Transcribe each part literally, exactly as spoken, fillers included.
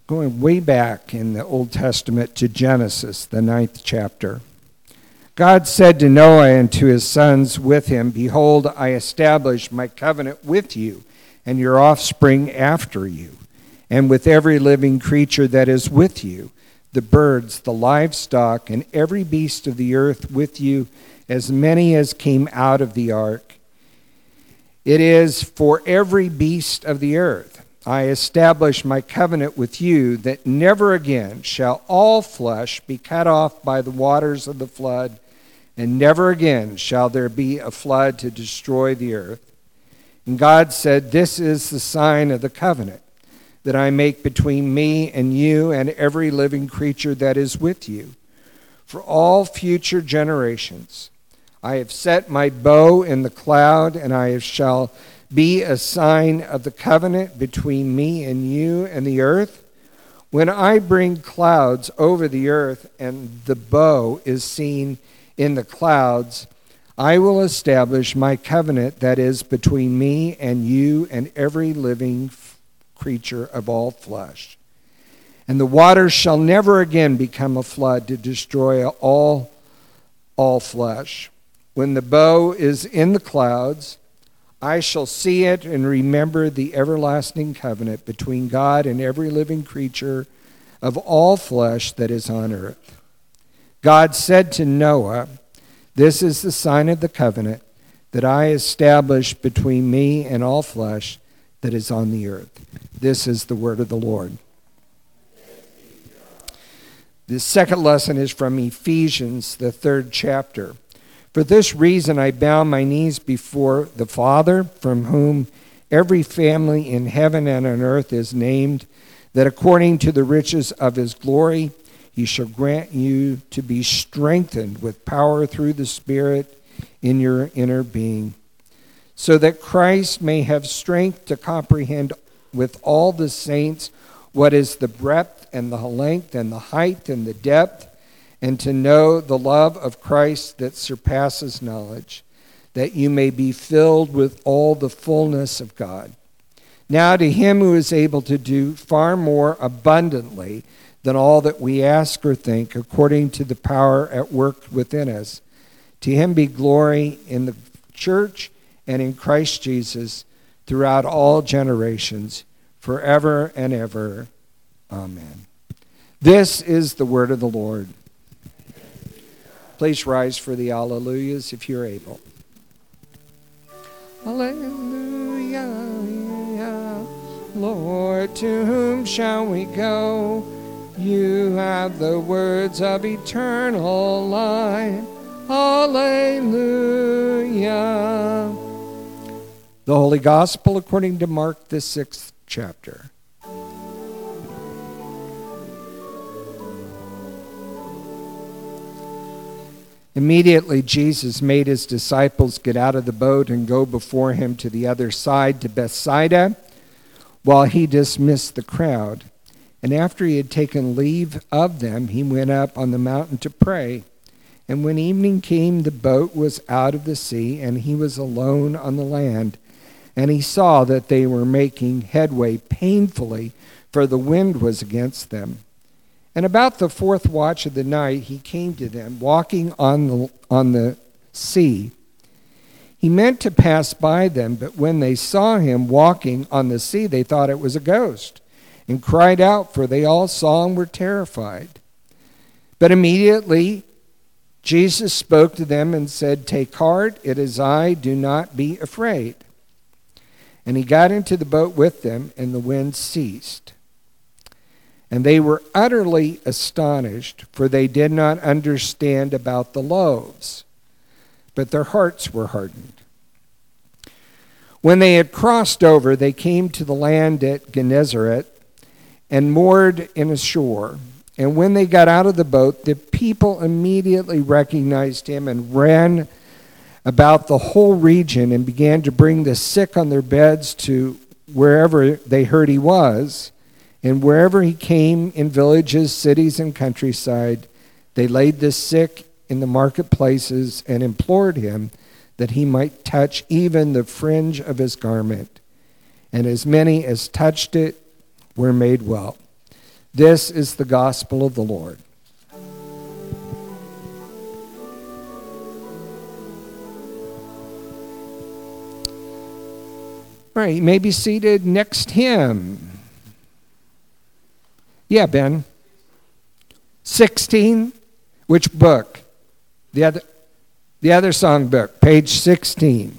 Going way back in the Old Testament to Genesis, the ninth chapter. God said to Noah and to his sons with him, "Behold, I establish my covenant with you and your offspring after you, and with every living creature that is with you, the birds, the livestock, and every beast of the earth with you, as many as came out of the ark. It is for every beast of the earth. I establish my covenant with you, that never again shall all flesh be cut off by the waters of the flood, and never again shall there be a flood to destroy the earth." And God said, "This is the sign of the covenant that I make between me and you and every living creature that is with you. For all future generations, I have set my bow in the cloud, and I shall be a sign of the covenant between me and you and the earth. When I bring clouds over the earth, and the bow is seen in the clouds, I will establish my covenant that is between me and you and every living creature of all flesh. And the waters shall never again become a flood to destroy all, all flesh. When the bow is in the clouds, I shall see it and remember the everlasting covenant between God and every living creature of all flesh that is on earth." God said to Noah, "This is the sign of the covenant that I establish between me and all flesh that is on the earth." This is the word of the Lord. The second lesson is from Ephesians, the third chapter. "For this reason I bow my knees before the Father, from whom every family in heaven and on earth is named, that according to the riches of his glory he shall grant you to be strengthened with power through the Spirit in your inner being, so that Christ may have strength to comprehend with all the saints what is the breadth and the length and the height and the depth, and to know the love of Christ that surpasses knowledge, that you may be filled with all the fullness of God. Now to him who is able to do far more abundantly than all that we ask or think, according to the power at work within us, to him be glory in the church and in Christ Jesus throughout all generations, forever and ever. Amen." This is the word of the Lord. Please rise for the Alleluias if you're able. Alleluia, Lord, to whom shall we go? You have the words of eternal life. Alleluia. The Holy Gospel according to Mark, the sixth chapter. Immediately Jesus made his disciples get out of the boat and go before him to the other side, to Bethsaida, while he dismissed the crowd. And after he had taken leave of them, he went up on the mountain to pray. And when evening came, the boat was out of the sea, and he was alone on the land. And he saw that they were making headway painfully, for the wind was against them. And about the fourth watch of the night, he came to them, walking on the, on the sea. He meant to pass by them, but when they saw him walking on the sea, they thought it was a ghost, and cried out, for they all saw and were terrified. But immediately Jesus spoke to them and said, "Take heart, it is I, do not be afraid." And he got into the boat with them, and the wind ceased. And they were utterly astonished, for they did not understand about the loaves, but their hearts were hardened. When they had crossed over, they came to the land at Gennesaret and moored in a shore. And when they got out of the boat, the people immediately recognized him and ran about the whole region and began to bring the sick on their beds to wherever they heard he was. And wherever he came, in villages, cities, and countryside, they laid the sick in the marketplaces and implored him that he might touch even the fringe of his garment. And as many as touched it were made well. This is the gospel of the Lord. All right, you may be seated. Next hymn. Yeah, Ben. sixteen. Which book? The other, the other song book, page sixteen.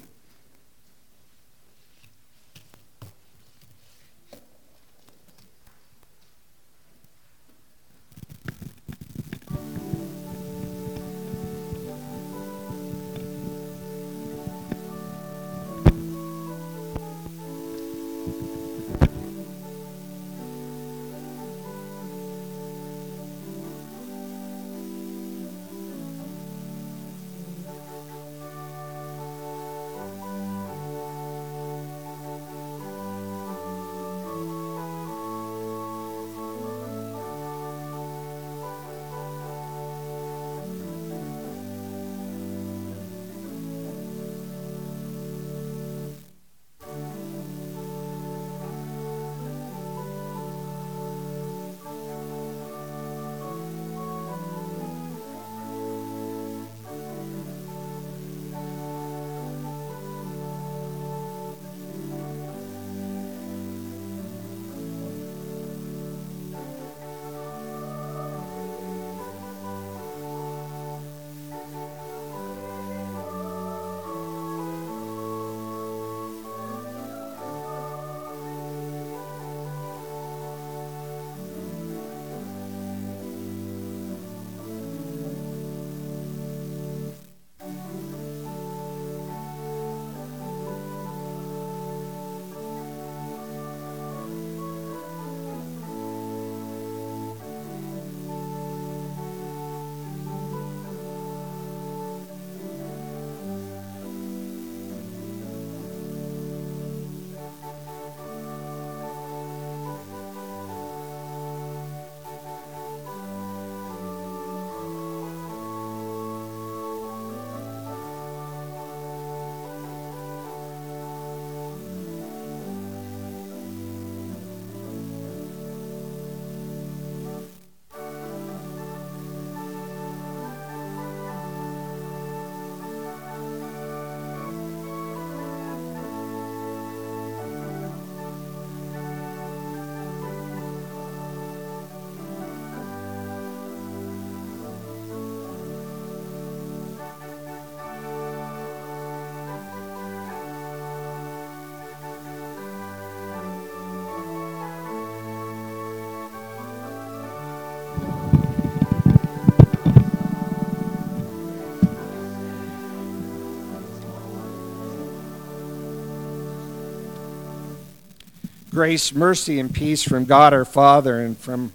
Grace, mercy, and peace from God our Father and from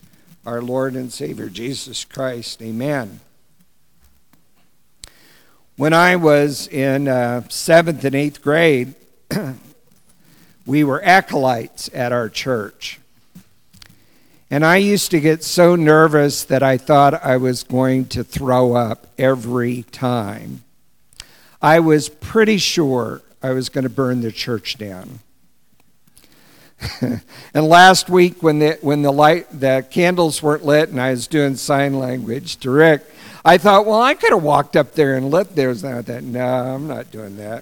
our Lord and Savior Jesus Christ. Amen. When I was in uh, seventh and eighth grade, we were acolytes at our church. And I used to get so nervous that I thought I was going to throw up every time. I was pretty sure I was going to burn the church down. And last week when the when the light the candles weren't lit and I was doing sign language to Rick, I thought, well, I could have walked up there and lit theirs. And I thought, no, I'm not doing that.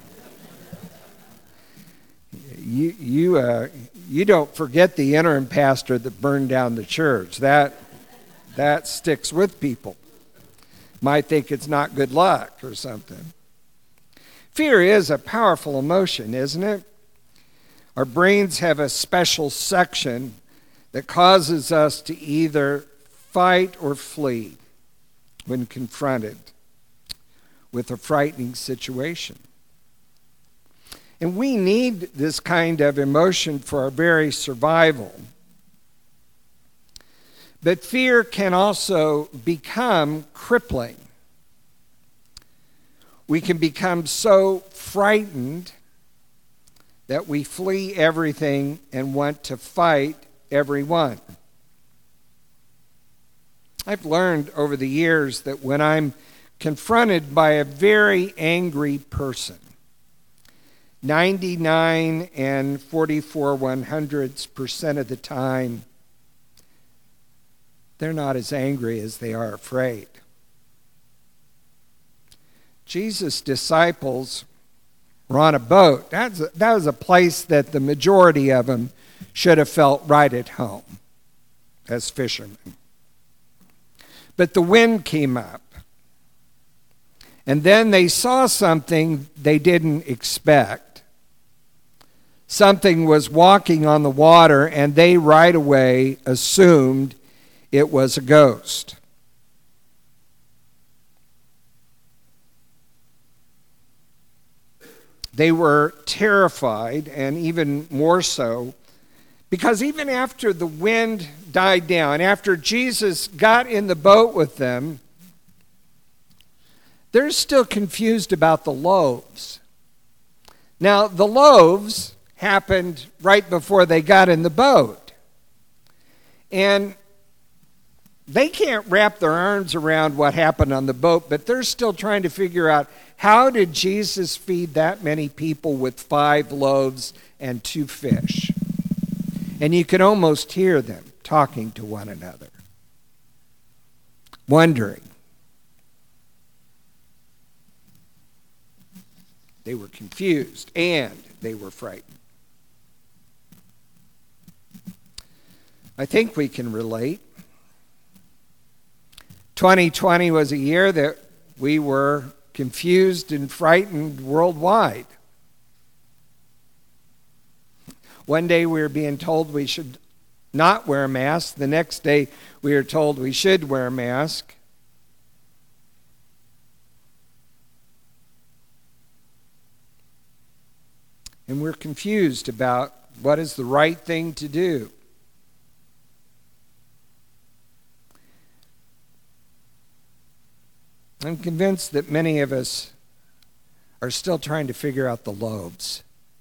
You you uh, you don't forget the interim pastor that burned down the church. That that sticks with people. Might think it's not good luck or something. Fear is a powerful emotion, isn't it? Our brains have a special section that causes us to either fight or flee when confronted with a frightening situation. And we need this kind of emotion for our very survival. But fear can also become crippling. We can become so frightened that we flee everything and want to fight everyone. I've learned over the years that when I'm confronted by a very angry person, ninety-nine and forty-four one hundredths percent of the time, they're not as angry as they are afraid. Jesus' disciples were on a boat. That's a, that was a place that the majority of them should have felt right at home as fishermen. But the wind came up. And then they saw something they didn't expect. Something was walking on the water, and they right away assumed it was a ghost. They were terrified, and even more so, because even after the wind died down, after Jesus got in the boat with them, they're still confused about the loaves. Now, the loaves happened right before they got in the boat. And they can't wrap their arms around what happened on the boat, but they're still trying to figure out, how did Jesus feed that many people with five loaves and two fish? And you could almost hear them talking to one another, wondering. They were confused and they were frightened. I think we can relate. twenty twenty was a year that we were confused and frightened worldwide. One day we were being told we should not wear a mask. The next day we were told we should wear a mask. And we're confused about what is the right thing to do. I'm convinced that many of us are still trying to figure out the loaves.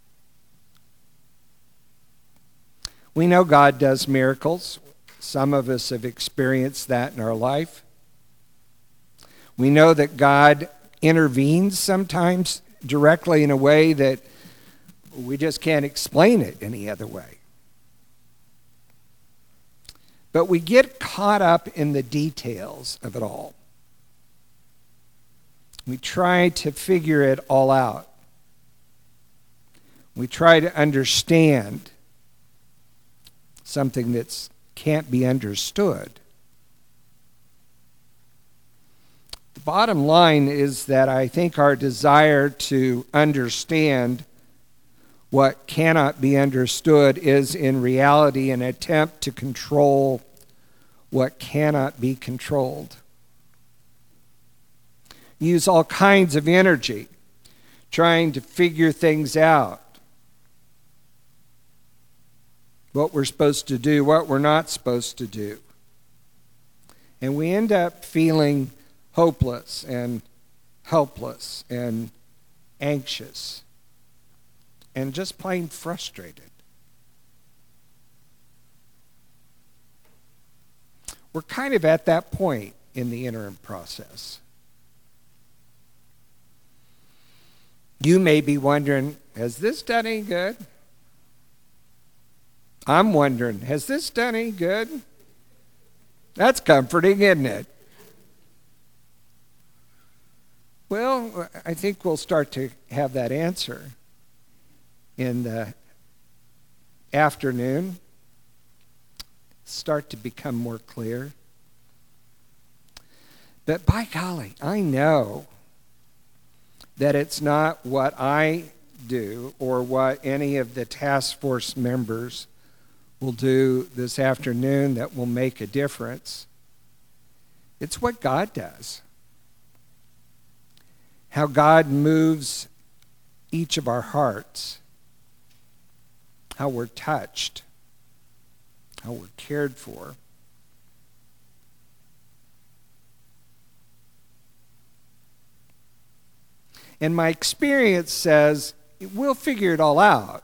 We know God does miracles. Some of us have experienced that in our life. We know that God intervenes sometimes directly in a way that we just can't explain it any other way. But we get caught up in the details of it all. We try to figure it all out. We try to understand something that can't be understood. The bottom line is that I think our desire to understand what cannot be understood is in reality an attempt to control what cannot be controlled. Use all kinds of energy trying to figure things out. What we're supposed to do, what we're not supposed to do. And we end up feeling hopeless and helpless and anxious and just plain frustrated. We're kind of at that point in the interim process. You may be wondering, has this done any good? I'm wondering, has this done any good? That's comforting, isn't it? Well, I think we'll start to have that answer in the afternoon. Start to become more clear. But by golly, I know that it's not what I do or what any of the task force members will do this afternoon that will make a difference. It's what God does. How God moves each of our hearts. How we're touched. How we're cared for. And my experience says we'll figure it all out.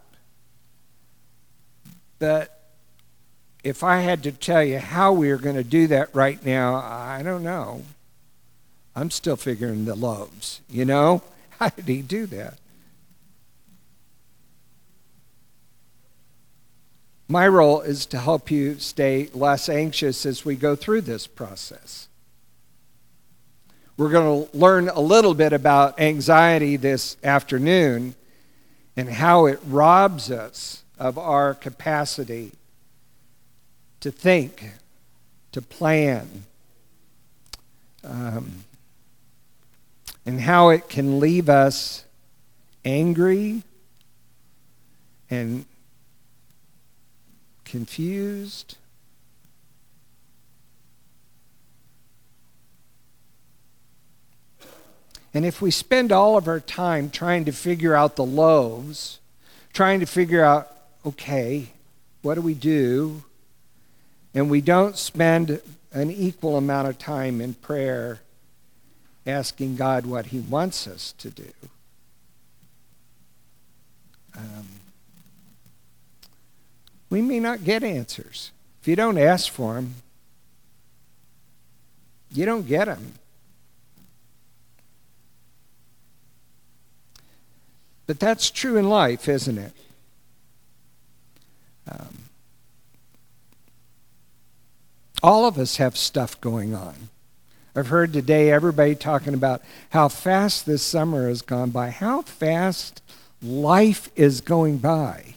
But if I had to tell you how we are going to do that right now, I don't know. I'm still figuring the loaves, you know? How did he do that? My role is to help you stay less anxious as we go through this process. We're going to learn a little bit about anxiety this afternoon and how it robs us of our capacity to think, to plan, um, and how it can leave us angry and confused. And if we spend all of our time trying to figure out the loaves, trying to figure out, okay, what do we do? And we don't spend an equal amount of time in prayer asking God what he wants us to do. Um, we may not get answers. If you don't ask for them, you don't get them. But that's true in life, isn't it? Um, all of us have stuff going on. I've heard today everybody talking about how fast this summer has gone by, how fast life is going by.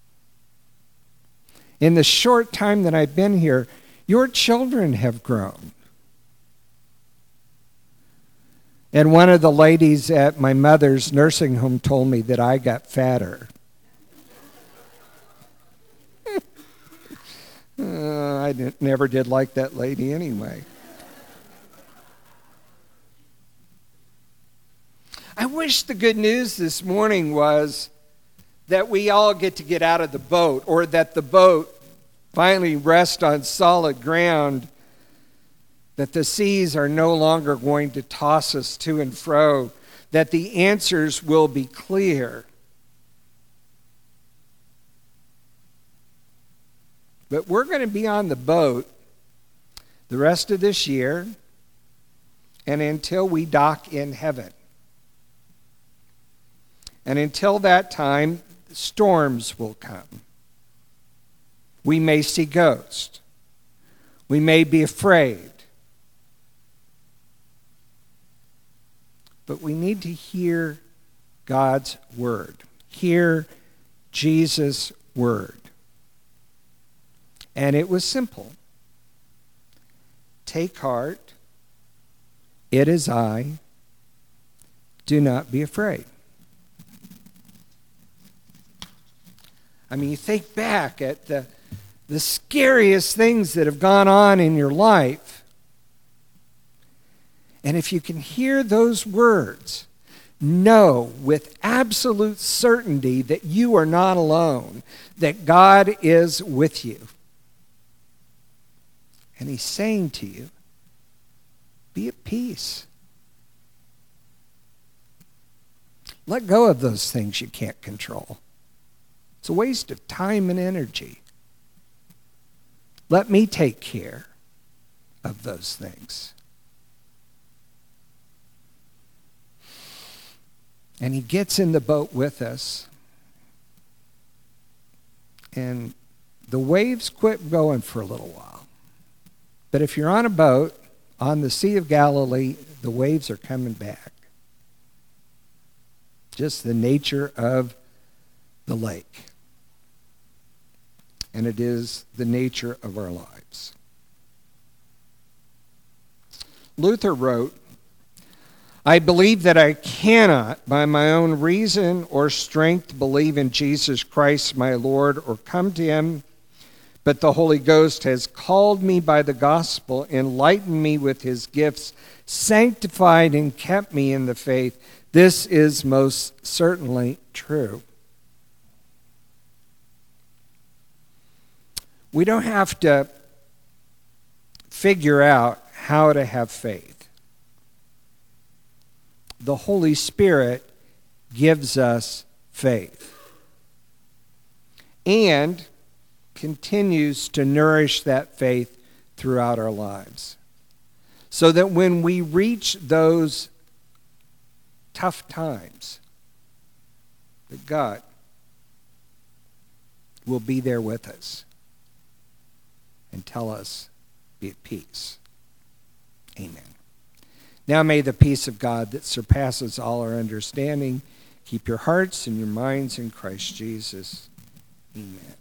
In the short time that I've been here, your children have grown. And one of the ladies at my mother's nursing home told me that I got fatter. uh, I didn't, never did like that lady anyway. I wish the good news this morning was that we all get to get out of the boat, or that the boat finally rests on solid ground, that the seas are no longer going to toss us to and fro, that the answers will be clear. But we're going to be on the boat the rest of this year and until we dock in heaven. And until that time, storms will come. We may see ghosts. We may be afraid. But we need to hear God's word. Hear Jesus' word. And it was simple. Take heart. It is I. Do not be afraid. I mean, you think back at the, the scariest things that have gone on in your life. And if you can hear those words, know with absolute certainty that you are not alone, that God is with you. And he's saying to you, be at peace. Let go of those things you can't control. It's a waste of time and energy. Let me take care of those things. And he gets in the boat with us. And the waves quit going for a little while. But if you're on a boat on the Sea of Galilee, the waves are coming back. Just the nature of the lake. And it is the nature of our lives. Luther wrote, I believe that I cannot, by my own reason or strength, believe in Jesus Christ my Lord or come to him, but the Holy Ghost has called me by the gospel, enlightened me with his gifts, sanctified and kept me in the faith. This is most certainly true. We don't have to figure out how to have faith. The Holy Spirit gives us faith and continues to nourish that faith throughout our lives, so that when we reach those tough times, that God will be there with us and tell us, be at peace. Amen. Now may the peace of God that surpasses all our understanding keep your hearts and your minds in Christ Jesus. Amen.